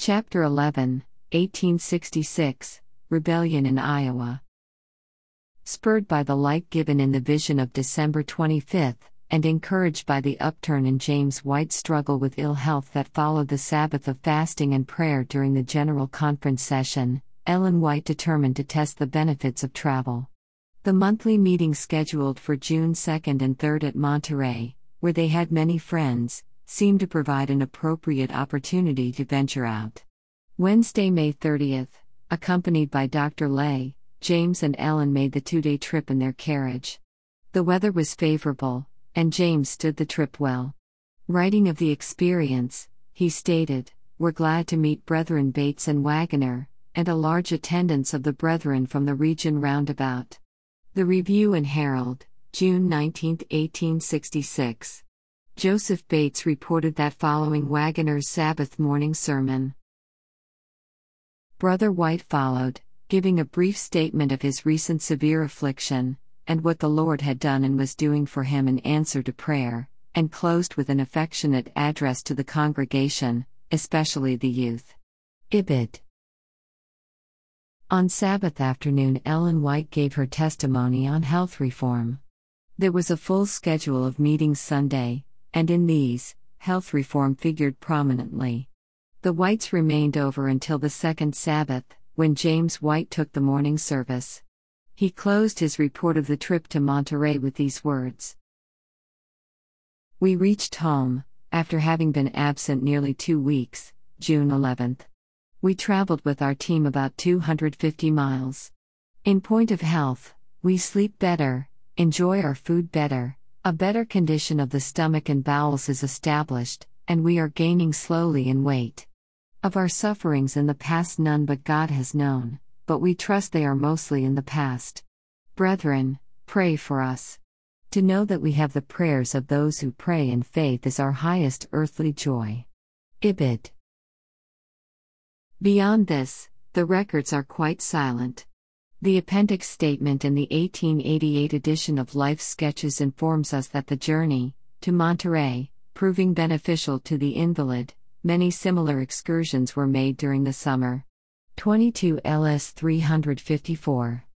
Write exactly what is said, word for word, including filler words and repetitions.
Chapter eleven, eighteen sixty-six, Rebellion in Iowa. Spurred by the light given in the vision of December twenty-fifth, and encouraged by the upturn in James White's struggle with ill health that followed the Sabbath of fasting and prayer during the General Conference session, Ellen White determined to test the benefits of travel. The monthly meeting scheduled for June second and third at Monterey, where they had many friends, seemed to provide an appropriate opportunity to venture out. Wednesday, May thirtieth, accompanied by Doctor Lay, James and Ellen made the two-day trip in their carriage. The weather was favorable, and James stood the trip well. Writing of the experience, he stated, "We're glad to meet Brethren Bates and Wagoner, and a large attendance of the brethren from the region roundabout." The Review and Herald, June nineteenth, eighteen sixty-six. Joseph Bates reported that following Wagoner's Sabbath morning sermon, Brother White followed, giving a brief statement of his recent severe affliction, and what the Lord had done and was doing for him in answer to prayer, and closed with an affectionate address to the congregation, especially the youth. Ibid. On Sabbath afternoon, Ellen White gave her testimony on health reform. There was a full schedule of meetings Sunday, and in these, health reform figured prominently. The Whites remained over until the second Sabbath, when James White took the morning service. He closed his report of the trip to Monterey with these words: "We reached home, after having been absent nearly two weeks, June eleventh. We traveled with our team about two hundred fifty miles. In point of health, we sleep better, enjoy our food better, a better condition of the stomach and bowels is established, and we are gaining slowly in weight. Of our sufferings in the past none but God has known, but we trust they are mostly in the past. Brethren, pray for us. To know that we have the prayers of those who pray in faith is our highest earthly joy." Ibid. Beyond this, the records are quite silent. The appendix statement in the eighteen eighty-eight edition of Life's Sketches informs us that the journey, to Monterey, proving beneficial to the invalid, many similar excursions were made during the summer. twenty-two L S three fifty-four.